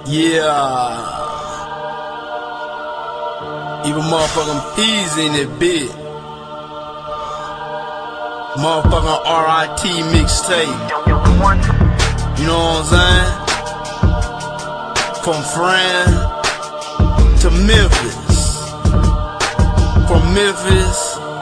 Yeah, even motherfucking peas in it bit. Motherfucking RIT mixtape. You know what I'm saying? From France to Memphis. From Memphis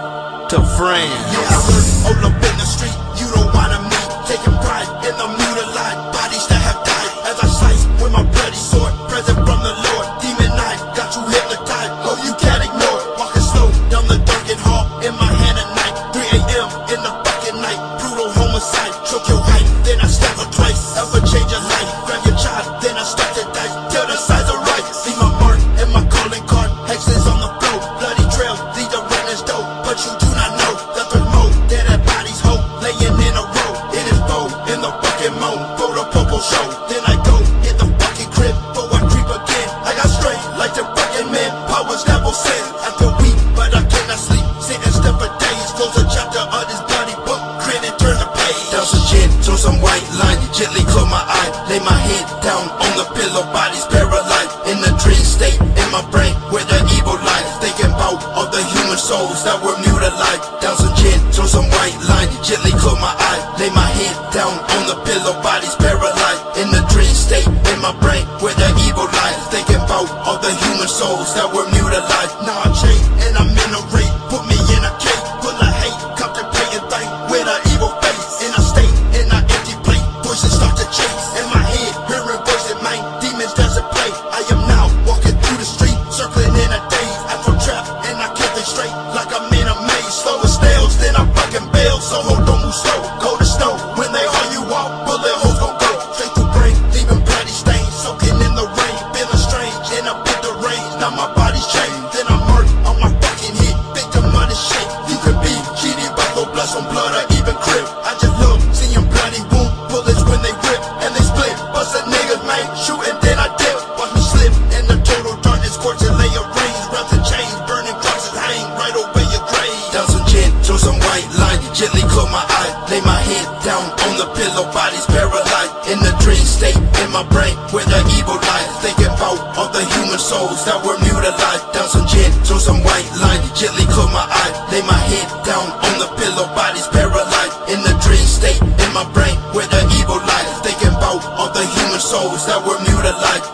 to France. Yeah, I work all up in the street. You don't wanna meet. Taking pride in the mutilated bodies that have died. As I slice with my bloody sword, present from the Lord. Demon knife got you hypnotized. Oh, you can't ignore it. Walking slow down the darkened hall. In my hand at night, 3 a.m. in the fucking night. Brutal homicide, choke your height. Then I stab her twice. Ever change your life? Grab your child, then I start to dice. Till the size of right. See my mark and my calling card. Hexes on the floor. Bloody trail, lead the runners dope. But you do not know that there's more. Dead at bodies, hope. Laying in a row. It is bold in the fucking moan. For the popo show. Then I go hit the fucking crib. For I creep again. I got straight like the fucking man. Powers never sin. I feel weak, but I cannot sleep. Sit and step for days. Close a chapter of this bloody book. Grin and turn the page. Down some chin, throw some white line. Gently close my eye. Lay my head down on the pillow. Bodies paralyzed. In the dream state. In my brain where the evil lies. Thinking about all the human souls that were mutilated. Down some chin, throw some white line. Gently close my eye. Lay my head down on the pillow. Bodies paralyzed. In the dream state. In my brain where the evil lies. Thinking about all the human souls that were mutilated. Now I chain and I'm in a rate. Put me in a cage full of hate. Contemplating thing with an evil face. In a state, in an empty plate. Voices start to chase. In my head, hearing voices, man. Demons doesn't play. I am now walking through the street. Circling in a daze. I feel trapped and I can't think straight. Like I'm in a maze. Slow as snails, then I fucking bail. So hold on, move slow. Go to snow. When they haul you out, bullet holes gon' go straight to brain. Leaving bloody stains. Soaking in the rain. Feeling strange in a bit of range. Now my body's changed. Then I'm hurt on my fucking hit. Victim of this shit. You could be cheated by no blood on blood or even crib. I just love seeing bloody wound. Bullets when they rip and they split. Bust a niggas, man. Shooting, then I dip. Watch me slip in the total darkness. Scorching lay of rains. Wraps and chains. Burning crosses hang right over your grave. Down some chin, throw some white line. Gently close my eye. Lay my head down on the pillow. Bodies paralyzed. In the dream state. In my brain where the evil lies. Thinking about all the human souls that were mutilated. Down some chin, throw some white line. Gently close my eye. Lay my head down on the pillow. Bodies paralyzed. In the dream state. In my brain where the evil lies. Thinking about all the human souls that were mutilated.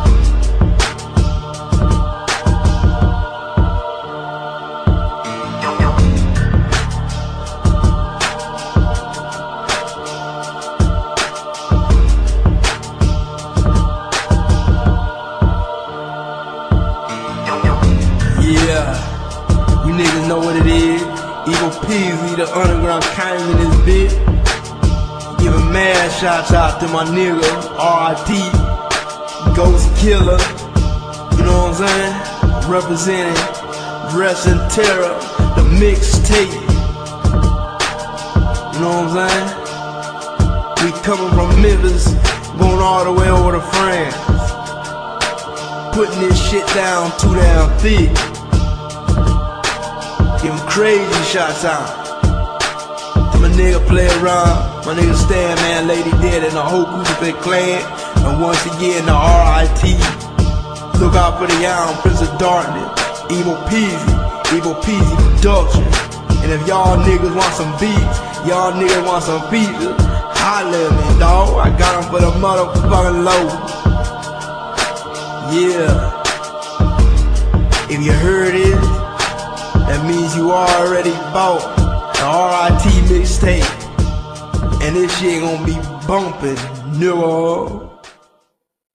Yeah, you niggas know what it is. Evil Peasy, the underground kind in this bit. Giving mad shouts out to my nigga, RIT, Ghost Killer. You know what I'm saying? Representing Rest in Terror, the mixtape. You know what I'm saying? We coming from Memphis, going all the way over to France. Putting this shit down too damn thick. Give him crazy shots out. My nigga play around. My nigga Stan, man, Lady Dead, and the whole Crucifix clan. And once again, the RIT. Look out for the Iron Prince of Darkness. Evil Peasy Production. And if y'all niggas want some beats, y'all niggas want some pizza, holla at me, dawg. I got them for the motherfucking low. Yeah. If you heard it, that means you already bought the RIT mixtape. And this shit gonna be bumping, nigga.